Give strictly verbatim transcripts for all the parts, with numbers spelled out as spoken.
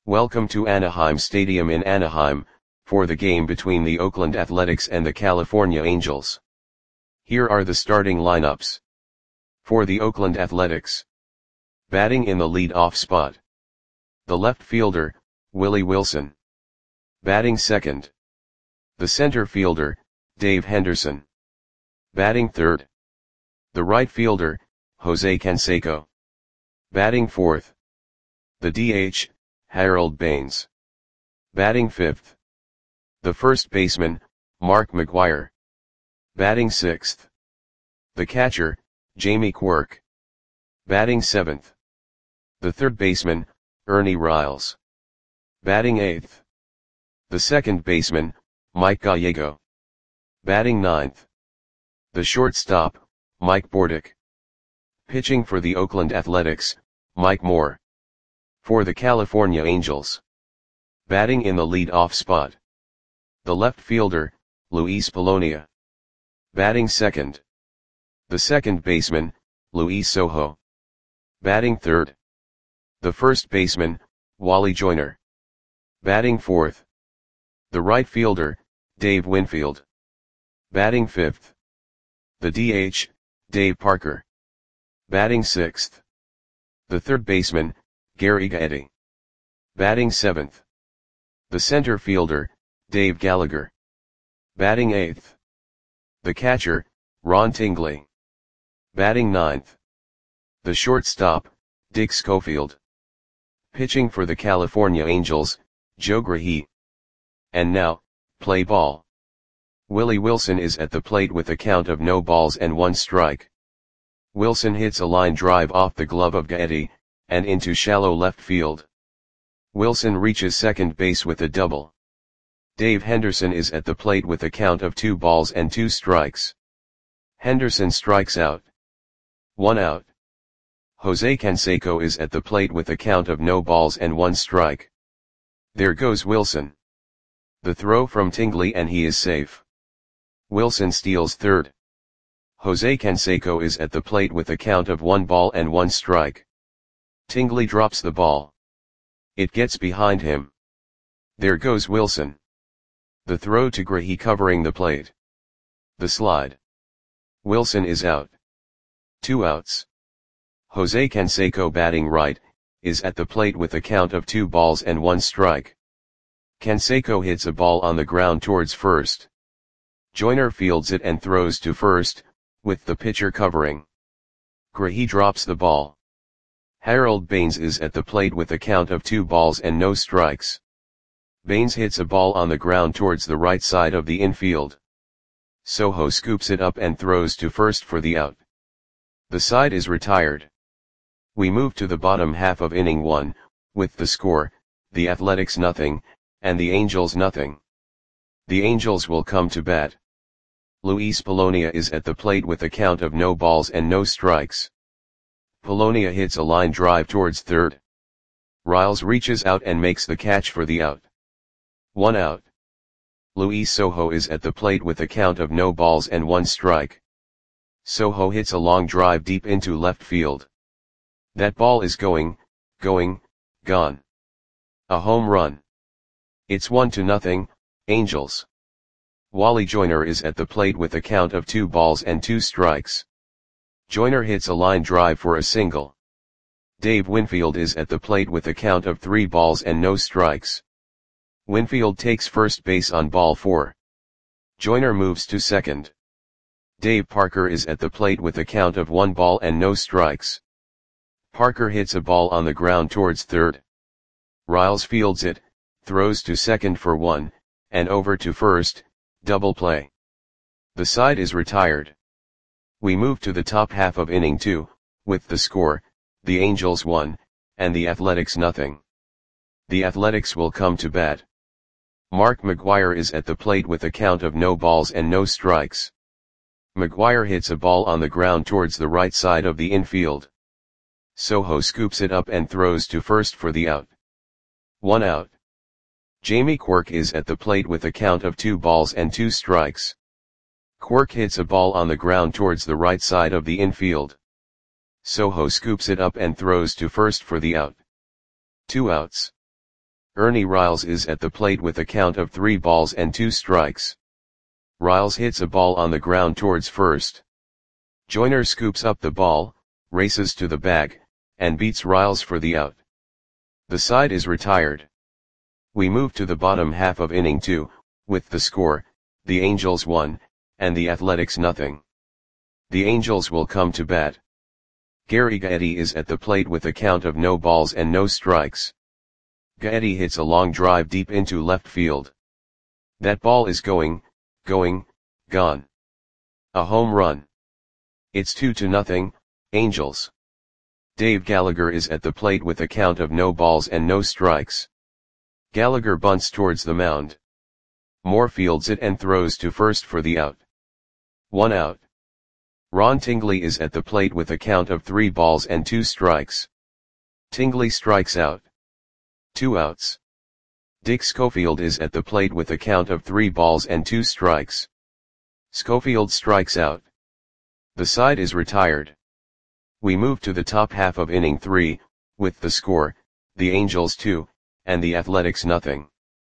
Welcome to Anaheim Stadium in Anaheim, for the game between the Oakland Athletics and the California Angels. Here are the starting lineups. For the Oakland Athletics. Batting in the lead-off spot. The left fielder, Willie Wilson. Batting second. The center fielder, Dave Henderson. Batting third. The right fielder, Jose Canseco. Batting fourth. The D H, Harold Baines. Batting fifth. The first baseman, Mark McGwire. Batting sixth. The catcher, Jamie Quirk. Batting seventh. The third baseman, Ernie Riles. Batting eighth. The second baseman, Mike Gallego. Batting ninth. The shortstop, Mike Bordick. Pitching for the Oakland Athletics, Mike Moore. For the California Angels. Batting in the lead-off spot. The left fielder, Luis Polonia. Batting second. The second baseman, Luis Sojo. Batting third. The first baseman, Wally Joyner. Batting fourth. The right fielder, Dave Winfield. Batting fifth. The D H, Dave Parker. Batting sixth. The third baseman, Gary Gaetti. Batting seventh. The center fielder, Dave Gallagher. Batting eighth. The catcher, Ron Tingley. Batting ninth. The shortstop, Dick Schofield. Pitching for the California Angels, Joe Grahey. And now, play ball. Willie Wilson is at the plate with a count of no balls and one strike. Wilson hits a line drive off the glove of Gaetti, and into shallow left field. Wilson reaches second base with a double. Dave Henderson is at the plate with a count of two balls and two strikes. Henderson strikes out. One out. Jose Canseco is at the plate with a count of no balls and one strike. There goes Wilson. The throw from Tingley and he is safe. Wilson steals third. Jose Canseco is at the plate with a count of one ball and one strike. Tingley drops the ball. It gets behind him. There goes Wilson. The throw to Grahey covering the plate. The slide. Wilson is out. Two outs. Jose Canseco batting right, is at the plate with a count of two balls and one strike. Canseco hits a ball on the ground towards first. Joyner fields it and throws to first, with the pitcher covering. Grahey drops the ball. Harold Baines is at the plate with a count of two balls and no strikes. Baines hits a ball on the ground towards the right side of the infield. Sojo scoops it up and throws to first for the out. The side is retired. We move to the bottom half of inning one, with the score, the Athletics nothing, and the Angels nothing. The Angels will come to bat. Luis Polonia is at the plate with a count of no balls and no strikes. Polonia hits a line drive towards third. Riles reaches out and makes the catch for the out. One out. Luis Sojo is at the plate with a count of no balls and one strike. Sojo hits a long drive deep into left field. That ball is going, going, gone. A home run. It's one to nothing, Angels. Wally Joyner is at the plate with a count of two balls and two strikes. Joyner hits a line drive for a single. Dave Winfield is at the plate with a count of three balls and no strikes. Winfield takes first base on ball four. Joyner moves to second. Dave Parker is at the plate with a count of one ball and no strikes. Parker hits a ball on the ground towards third. Riles fields it, throws to second for one, and over to first, double play. The side is retired. We move to the top half of inning two, with the score, the Angels one, and the Athletics nothing. The Athletics will come to bat. Mark McGwire is at the plate with a count of no balls and no strikes. McGwire hits a ball on the ground towards the right side of the infield. Sojo scoops it up and throws to first for the out. One out. Jamie Quirk is at the plate with a count of two balls and two strikes. Quirk hits a ball on the ground towards the right side of the infield. Sojo scoops it up and throws to first for the out. Two outs. Ernie Riles is at the plate with a count of three balls and two strikes. Riles hits a ball on the ground towards first. Joyner scoops up the ball, races to the bag, and beats Riles for the out. The side is retired. We move to the bottom half of inning two, with the score, the Angels one, and the Athletics nothing. The Angels will come to bat. Gary Gaetti is at the plate with a count of no balls and no strikes. Gaetti hits a long drive deep into left field. That ball is going, going, gone. A home run. It's two to nothing, Angels. Dave Gallagher is at the plate with a count of no balls and no strikes. Gallagher bunts towards the mound. Moore fields it and throws to first for the out. One out. Ron Tingley is at the plate with a count of three balls and two strikes. Tingley strikes out. Two outs. Dick Schofield is at the plate with a count of three balls and two strikes. Schofield strikes out. The side is retired. We move to the top half of inning three, with the score, the Angels two, and the Athletics nothing.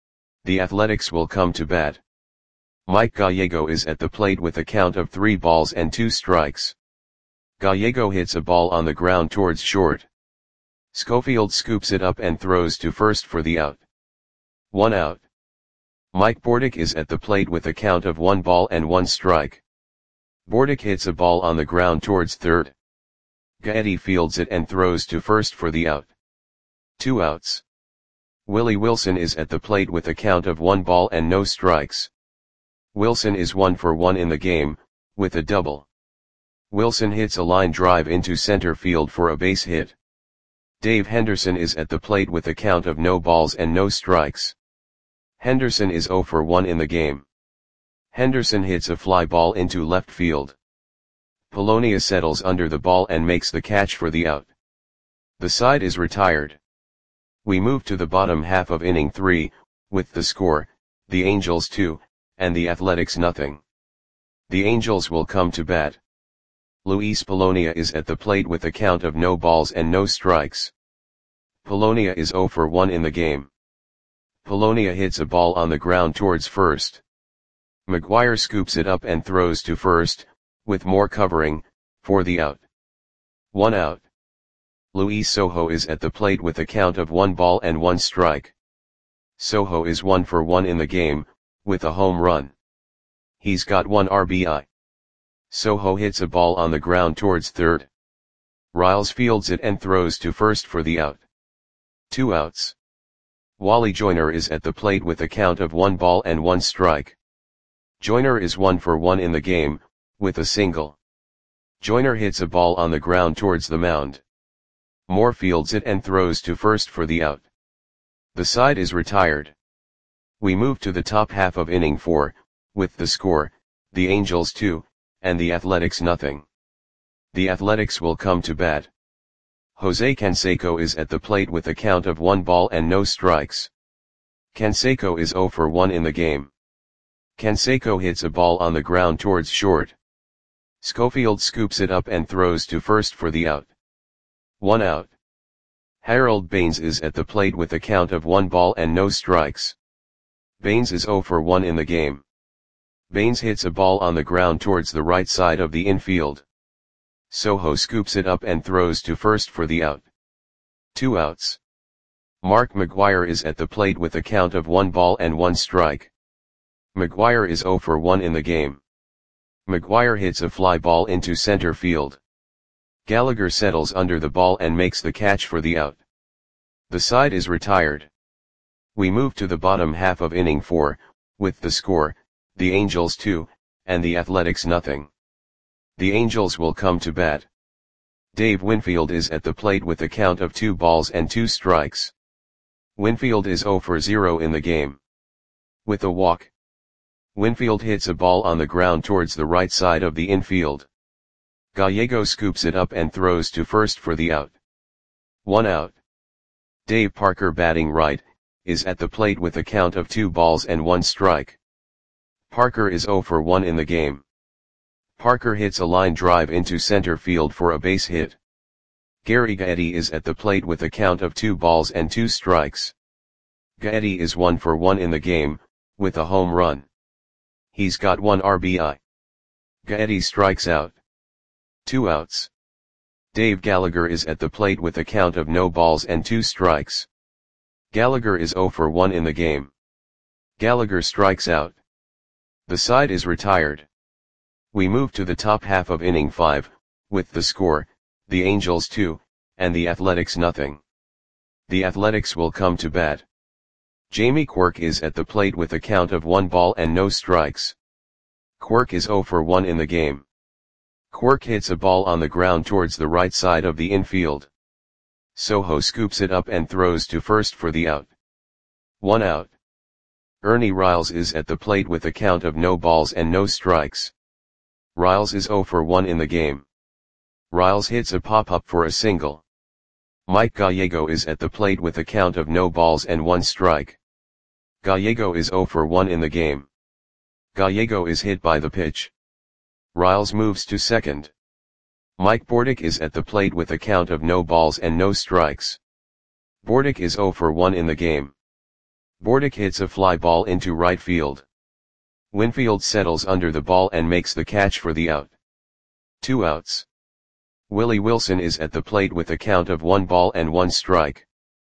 The Athletics will come to bat. Mike Gallego is at the plate with a count of three balls and two strikes. Gallego hits a ball on the ground towards short. Schofield scoops it up and throws to first for the out. One out. Mike Bordick is at the plate with a count of one ball and one strike. Bordick hits a ball on the ground towards third. Gaetti fields it and throws to first for the out. Two outs. Willie Wilson is at the plate with a count of one ball and no strikes. Wilson is one for one in the game, with a double. Wilson hits a line drive into center field for a base hit. Dave Henderson is at the plate with a count of no balls and no strikes. Henderson is zero for one in the game. Henderson hits a fly ball into left field. Polonia settles under the ball and makes the catch for the out. The side is retired. We move to the bottom half of inning three, with the score, the Angels two, and the Athletics nothing. The Angels will come to bat. Luis Polonia is at the plate with a count of no balls and no strikes. Polonia is zero for one in the game. Polonia hits a ball on the ground towards first. McGuire scoops it up and throws to first, with Moore covering, for the out. One out. Luis Sojo is at the plate with a count of one ball and one strike. Sojo is one for one in the game, with a home run. He's got one R B I. Sojo hits a ball on the ground towards third. Riles fields it and throws to first for the out. Two outs. Wally Joyner is at the plate with a count of one ball and one strike. Joyner is one for one in the game, with a single. Joyner hits a ball on the ground towards the mound. Moore fields it and throws to first for the out. The side is retired. We move to the top half of inning four, with the score, the Angels two, and the Athletics nothing. The Athletics will come to bat. Jose Canseco is at the plate with a count of one ball and no strikes. Canseco is zero for one in the game. Canseco hits a ball on the ground towards short. Schofield scoops it up and throws to first for the out. One out. Harold Baines is at the plate with a count of one ball and no strikes. Baines is zero for one in the game. Baines hits a ball on the ground towards the right side of the infield. Sojo scoops it up and throws to first for the out. Two outs. Mark McGuire is at the plate with a count of one ball and one strike. McGuire is zero for one in the game. McGuire hits a fly ball into center field. Gallagher settles under the ball and makes the catch for the out. The side is retired. We move to the bottom half of inning four, with the score, the Angels two, and the Athletics nothing. The Angels will come to bat. Dave Winfield is at the plate with a count of two balls and two strikes. Winfield is zero for zero in the game. With a walk. Winfield hits a ball on the ground towards the right side of the infield. Gallego scoops it up and throws to first for the out. One out. Dave Parker, batting right, is at the plate with a count of two balls and one strike. Parker is zero for one in the game. Parker hits a line drive into center field for a base hit. Gary Gaetti is at the plate with a count of two balls and two strikes. Gaetti is one for one in the game, with a home run. He's got one R B I. Gaetti strikes out. Two outs. Dave Gallagher is at the plate with a count of no balls and two strikes. Gallagher is zero for one in the game. Gallagher strikes out. The side is retired. We move to the top half of inning five, with the score, the Angels two, and the Athletics nothing. The Athletics will come to bat. Jamie Quirk is at the plate with a count of one ball and no strikes. Quirk is zero for one in the game. Quirk hits a ball on the ground towards the right side of the infield. Soho scoops it up and throws to first for the out. One out. Ernie Riles is at the plate with a count of no balls and no strikes. Riles is zero for one in the game. Riles hits a pop-up for a single. Mike Gallego is at the plate with a count of no balls and one strike. Gallego is zero for one in the game. Gallego is hit by the pitch. Riles moves to second. Mike Bordick is at the plate with a count of no balls and no strikes. Bordick is zero for one in the game. Bordick hits a fly ball into right field. Winfield settles under the ball and makes the catch for the out. Two outs. Willie Wilson is at the plate with a count of one ball and one strike.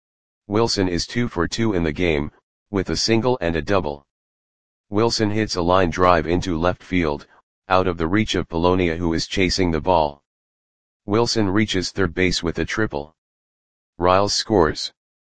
Wilson is two for two in the game, with a single and a double. Wilson hits a line drive into left field, out of the reach of Polonia, who is chasing the ball. Wilson reaches third base with a triple. Riles scores.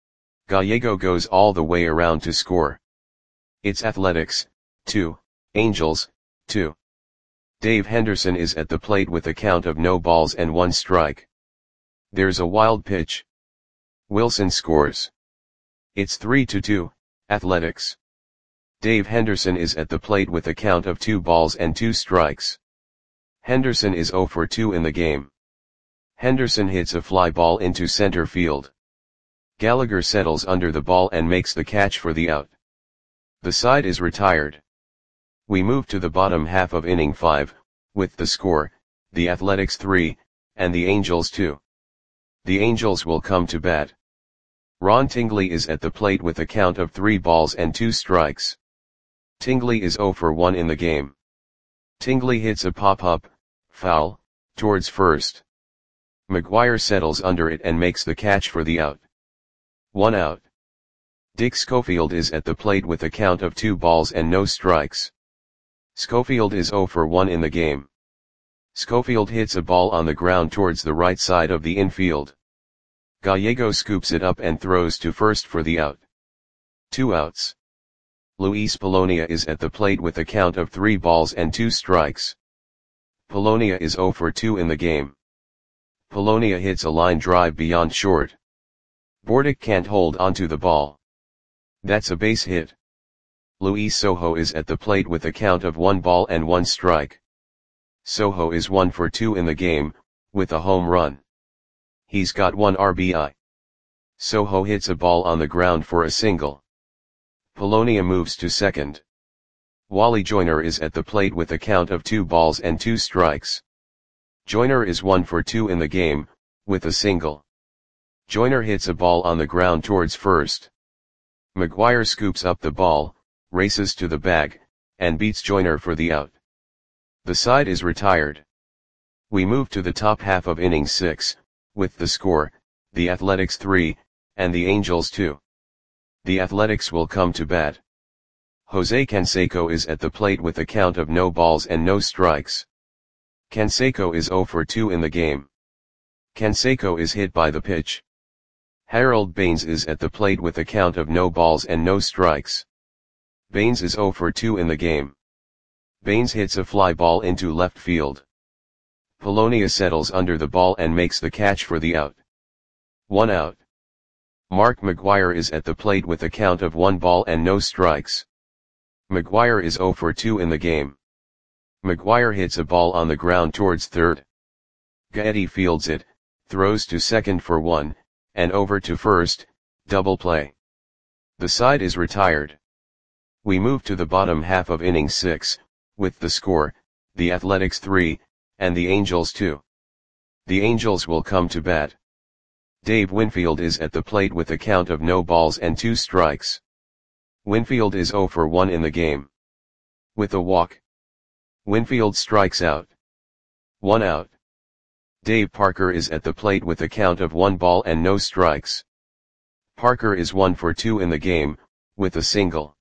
Gallego goes all the way around to score. It's Athletics, two, Angels, two. Dave Henderson is at the plate with a count of no balls and one strike. There's a wild pitch. Wilson scores. It's three to two, Athletics. Dave Henderson is at the plate with a count of two balls and two strikes. Henderson is zero for two in the game. Henderson hits a fly ball into center field. Gallagher settles under the ball and makes the catch for the out. The side is retired. We move to the bottom half of inning five, with the score, the Athletics three, and the Angels two. The Angels will come to bat. Ron Tingley is at the plate with a count of three balls and two strikes. Tingley is zero for one in the game. Tingley hits a pop-up, foul, towards first. McGuire settles under it and makes the catch for the out. One out. Dick Schofield is at the plate with a count of two balls and no strikes. Schofield is zero for one in the game. Schofield hits a ball on the ground towards the right side of the infield. Gallego scoops it up and throws to first for the out. Two outs. Luis Polonia is at the plate with a count of three balls and two strikes. Polonia is zero for two in the game. Polonia hits a line drive beyond short. Bordick can't hold onto the ball. That's a base hit. Luis Soho is at the plate with a count of one ball and one strike. Soho is one for two in the game, with a home run. He's got one R B I. Soho hits a ball on the ground for a single. Polonia moves to second. Wally Joyner is at the plate with a count of two balls and two strikes. Joyner is one for two in the game, with a single. Joyner hits a ball on the ground towards first. McGuire scoops up the ball, races to the bag, and beats Joyner for the out. The side is retired. We move to the top half of inning six, with the score, the Athletics three, and the Angels two. The Athletics will come to bat. Jose Canseco is at the plate with a count of no balls and no strikes. Canseco is zero for two in the game. Canseco is hit by the pitch. Harold Baines is at the plate with a count of no balls and no strikes. Baines is zero for two in the game. Baines hits a fly ball into left field. Polonia settles under the ball and makes the catch for the out. One out. Mark McGuire is at the plate with a count of one ball and no strikes. McGuire is zero for two in the game. McGuire hits a ball on the ground towards third. Gaetti fields it, throws to second for one, and over to first, double play. The side is retired. We move to the bottom half of inning six, with the score, the Athletics three, and the Angels two. The Angels will come to bat. Dave Winfield is at the plate with a count of no balls and two strikes. Winfield is zero for one in the game. With a walk, Winfield strikes out. One out. Dave Parker is at the plate with a count of one ball and no strikes. Parker is one for two in the game, with a single.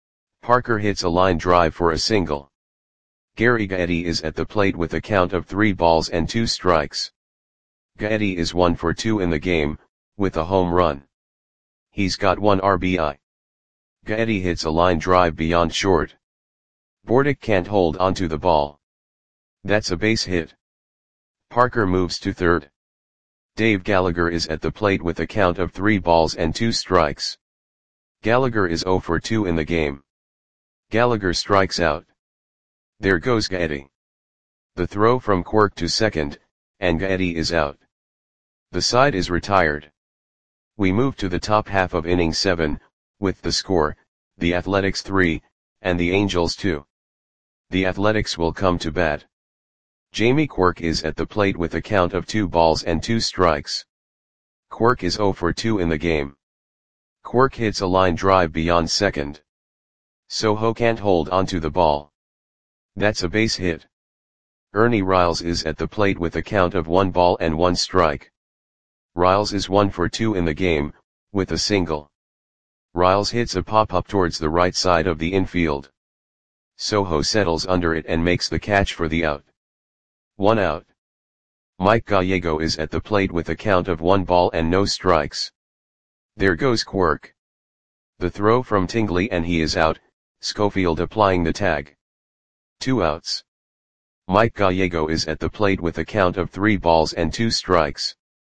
Parker hits a line drive for a single. Gary Gaetti is at the plate with a count of three balls and two strikes. Gaetti is one for two in the game, with a home run. He's got one R B I. Gaetti hits a line drive beyond short. Bordick can't hold onto the ball. That's a base hit. Parker moves to third. Dave Gallagher is at the plate with a count of three balls and two strikes. Gallagher is zero for two in the game. Gallagher strikes out. There goes Gaetti. The throw from Quirk to second, and Gaetti is out. The side is retired. We move to the top half of inning seven, with the score, the Athletics three, and the Angels two. The Athletics will come to bat. Jamie Quirk is at the plate with a count of two balls and two strikes. Quirk is zero for two in the game. Quirk hits a line drive beyond second. Soho can't hold onto the ball. That's a base hit. Ernie Riles is at the plate with a count of one ball and one strike. Riles is one for two in the game, with a single. Riles hits a pop-up towards the right side of the infield. Soho settles under it and makes the catch for the out. One out. Mike Gallego is at the plate with a count of one ball and no strikes. There goes Quirk. The throw from Tingley and he is out, Schofield applying the tag. Two outs. Mike Gallego is at the plate with a count of three balls and two strikes.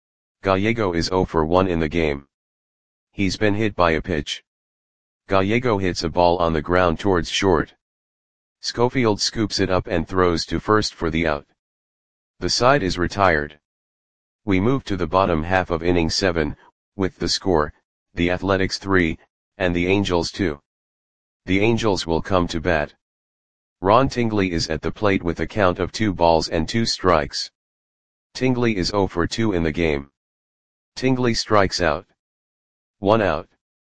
Gallego is zero for one in the game. He's been hit by a pitch. Gallego hits a ball on the ground towards short. Schofield scoops it up and throws to first for the out. The side is retired. We move to the bottom half of inning seven, with the score, the Athletics three, and the Angels two. The Angels will come to bat. Ron Tingley is at the plate with a count of two balls and two strikes. Tingley is zero for two in the game. Tingley strikes out. One out.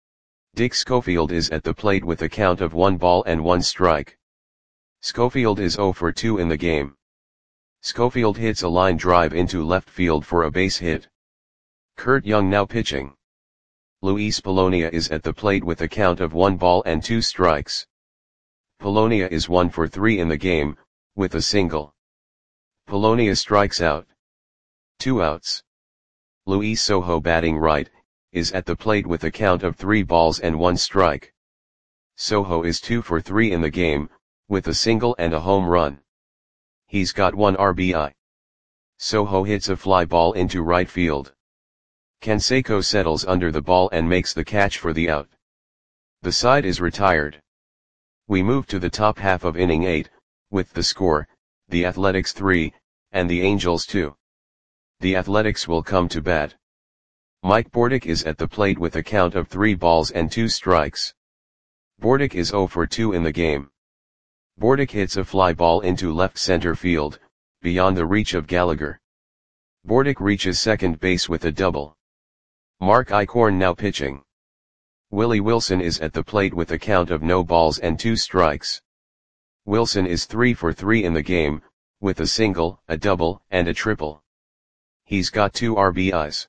Dick Schofield is at the plate with a count of one ball and one strike. Schofield is zero for two in the game. Schofield hits a line drive into left field for a base hit. Kurt Young now pitching. Luis Polonia is at the plate with a count of one ball and two strikes. Polonia is one for three in the game, with a single. Polonia strikes out. Two outs. Luis Soho batting right, is at the plate with a count of three balls and one strike. Soho is two for three in the game, with a single and a home run. He's got one R B I. Soho hits a fly ball into right field. Canseco settles under the ball and makes the catch for the out. The side is retired. We move to the top half of inning eight, with the score, the Athletics three, and the Angels two. The Athletics will come to bat. Mike Bordick is at the plate with a count of three balls and two strikes. Bordick is zero for two in the game. Bordick hits a fly ball into left center field, beyond the reach of Gallagher. Bordick reaches second base with a double. Mark Eichhorn now pitching. Willie Wilson is at the plate with a count of no balls and two strikes. Wilson is three for three in the game, with a single, a double, and a triple. He's got two R B Is.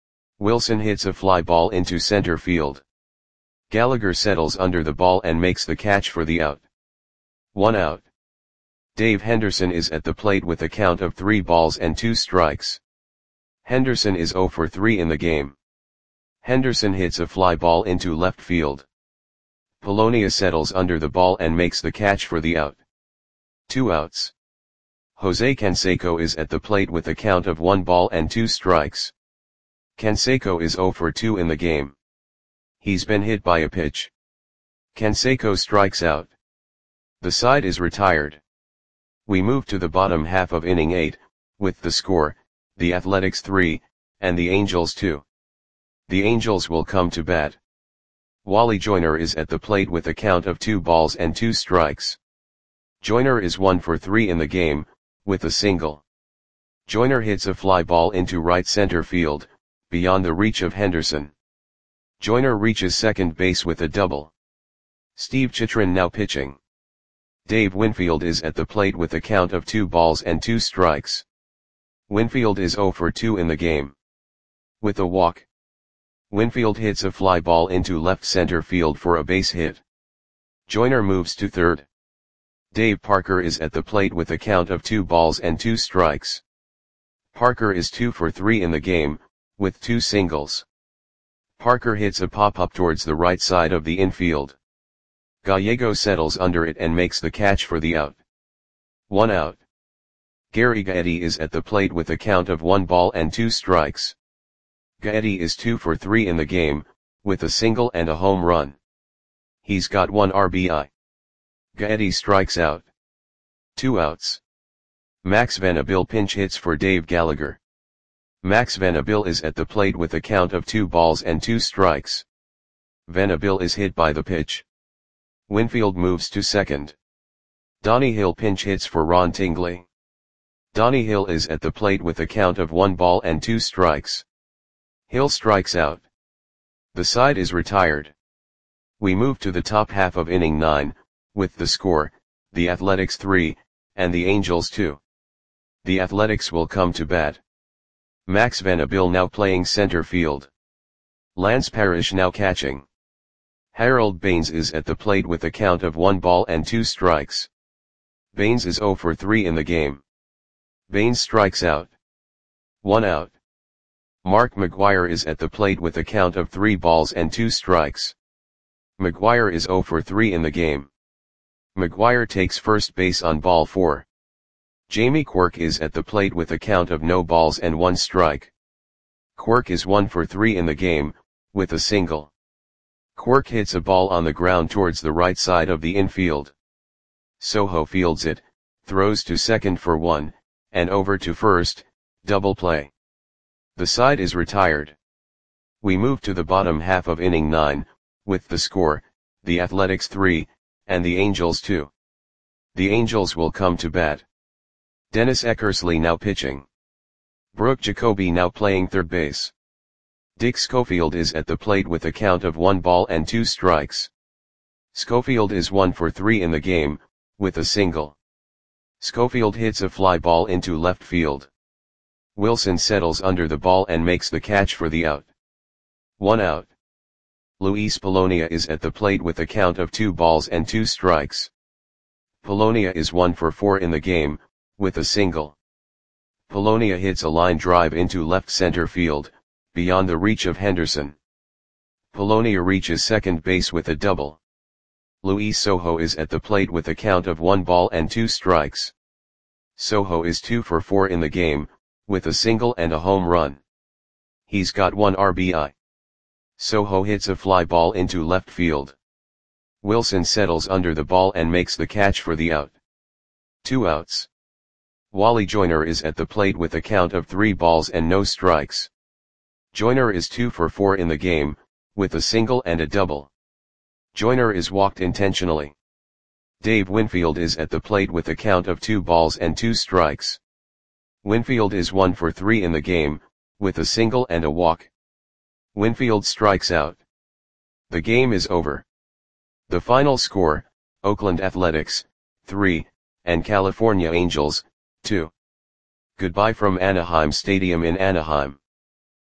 Wilson hits a fly ball into center field. Gallagher settles under the ball and makes the catch for the out. One out. Dave Henderson is at the plate with a count of three balls and two strikes. Henderson is zero for three in the game. Henderson hits a fly ball into left field. Polonia settles under the ball and makes the catch for the out. Two outs. Jose Canseco is at the plate with a count of one ball and two strikes. Canseco is zero for two in the game. He's been hit by a pitch. Canseco strikes out. The side is retired. We move to the bottom half of inning eight, with the score, the Athletics three, and the Angels two. The Angels will come to bat. Wally Joyner is at the plate with a count of two balls and two strikes. Joyner is one for three in the game, with a single. Joyner hits a fly ball into right center field, beyond the reach of Henderson. Joyner reaches second base with a double. Steve Chitrin now pitching. Dave Winfield is at the plate with a count of two balls and two strikes. Winfield is zero for two in the game. With a walk, Winfield hits a fly ball into left center field for a base hit. Joyner moves to third. Dave Parker is at the plate with a count of two balls and two strikes. Parker is two for three in the game, with two singles. Parker hits a pop-up towards the right side of the infield. Gallego settles under it and makes the catch for the out. One out. Gary Gaetti is at the plate with a count of one ball and two strikes. Gaetti is two for three in the game, with a single and a home run. He's got one R B I. Gaetti strikes out. Two outs. Max Venable pinch hits for Dave Gallagher. Max Venable is at the plate with a count of two balls and two strikes. Venable is hit by the pitch. Winfield moves to second. Donnie Hill pinch hits for Ron Tingley. Donnie Hill is at the plate with a count of one ball and two strikes. Hill strikes out. The side is retired. We move to the top half of inning nine, with the score, the Athletics three, and the Angels two. The Athletics will come to bat. Max Venable now playing center field. Lance Parrish now catching. Harold Baines is at the plate with a count of one ball and two strikes. Baines is zero for three in the game. Baines strikes out. One out. Mark McGuire is at the plate with a count of three balls and two strikes. McGuire is zero for three in the game. McGuire takes first base on ball four. Jamie Quirk is at the plate with a count of no balls and one strike. Quirk is one for three in the game, with a single. Quirk hits a ball on the ground towards the right side of the infield. Soho fields it, throws to second for one, and over to first, double play. The side is retired. We move to the bottom half of inning nine, with the score, the Athletics three, and the Angels two. The Angels will come to bat. Dennis Eckersley now pitching. Brooke Jacoby now playing third base. Dick Schofield is at the plate with a count of one ball and two strikes. Schofield is one for three in the game, with a single. Schofield hits a fly ball into left field. Wilson settles under the ball and makes the catch for the out. One out. Luis Polonia is at the plate with a count of two balls and two strikes. Polonia is one for four in the game, with a single. Polonia hits a line drive into left center field, beyond the reach of Henderson. Polonia reaches second base with a double. Luis Soho is at the plate with a count of one ball and two strikes. Soho is two for four in the game, with a single and a home run. He's got one R B I. Soho hits a fly ball into left field. Wilson settles under the ball and makes the catch for the out. Two outs. Wally Joyner is at the plate with a count of three balls and no strikes. Joyner is two for four in the game, with a single and a double. Joyner is walked intentionally. Dave Winfield is at the plate with a count of two balls and two strikes. Winfield is one for three in the game, with a single and a walk. Winfield strikes out. The game is over. The final score, Oakland Athletics, three, and California Angels, two. Goodbye from Anaheim Stadium in Anaheim.